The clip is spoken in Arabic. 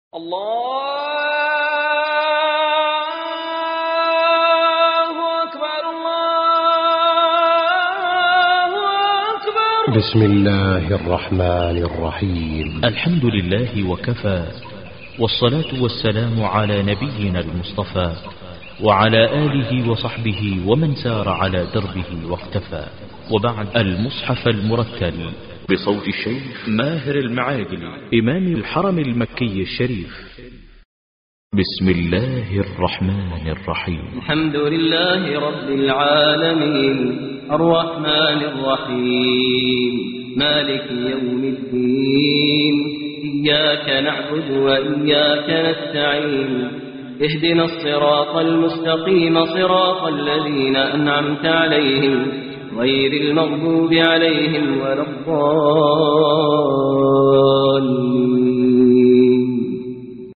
الله أكبر الله أكبر. بسم الله الرحمن الرحيم. الحمد لله وكفى، والصلاة والسلام على نبينا المصطفى وعلى آله وصحبه ومن سار على دربه واختفى، وبعد. المصحف المرتل بصوت الشيخ ماهر المعاقلي إمام الحرم المكي الشريف. بسم الله الرحمن الرحيم. الحمد لله رب العالمين الرحمن الرحيم مالك يوم الدين، إياك نعبد وإياك نستعين، اهدنا الصراط المستقيم صراط الذين أنعمت عليهم غير المغضوب عليهم ولا الضالين.